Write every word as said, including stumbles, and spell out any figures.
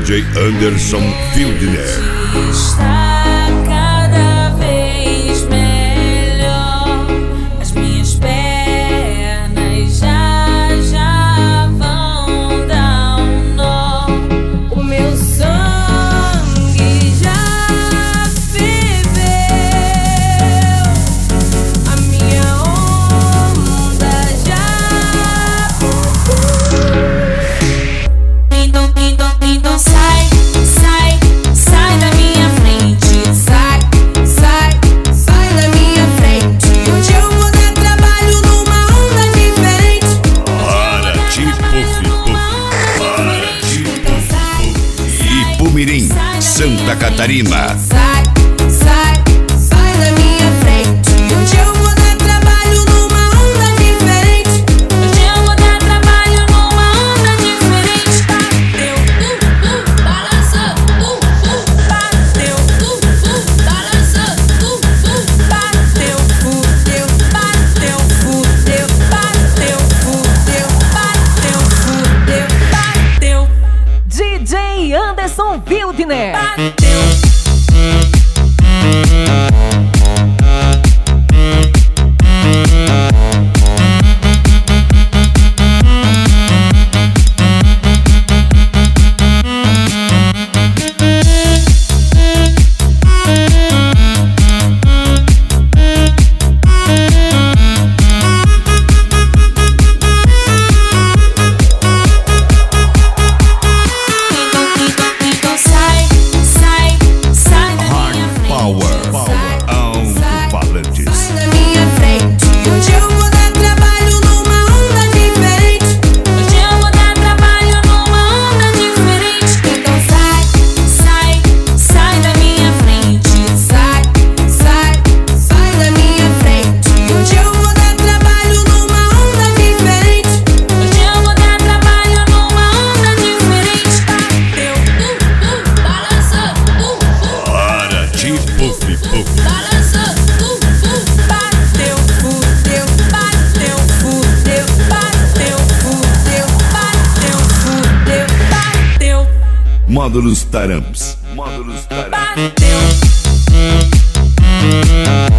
J Anderson Wildner. Está cada vez melhor. As minhas pernas já, já vão dar um nó. O meu sangue já ferveu. A minha onda já. Então, então, então sai, sai, sai da minha frente. Sai, sai, sai da minha frente. Hoje eu vou dar trabalho numa onda diferente. Para de puff, puff. Para de puff, puff. Ipumirim, Santa Catarina. Sai, sai, sai da minha frente. Hoje eu vou dar trabalho numa onda diferente. Hoje eu vou dar trabalho numa onda diferente. Bateu, uh, uh, balança, uh, uh, bateu, uh, uh, balança, uh, uh, bateu, fudeu, bateu, fudeu, bateu, fudeu, bateu, fudeu, bateu, D J Anderson Wildner. bateu. Então sai, sai, sai da minha frente. Power, Power, Alto-Falantes. Sai da minha frente. Hoje eu vou dar trabalho numa onda diferente. Hoje eu vou dar trabalho numa onda diferente. Então sai, sai, sai da minha frente. Sai, sai, sai da minha frente. Hoje eu vou dar trabalho numa onda diferente. Hoje eu vou dar trabalho numa onda diferente. Bateu, uh, uh, balança, uh, uh. Para de puff, puff. Balança, uh, uh, bateu, fudeu, bateu, fudeu, bateu, fudeu, bateu, fudeu, bateu, Módulos Taramps. Módulos Taramps. bateu.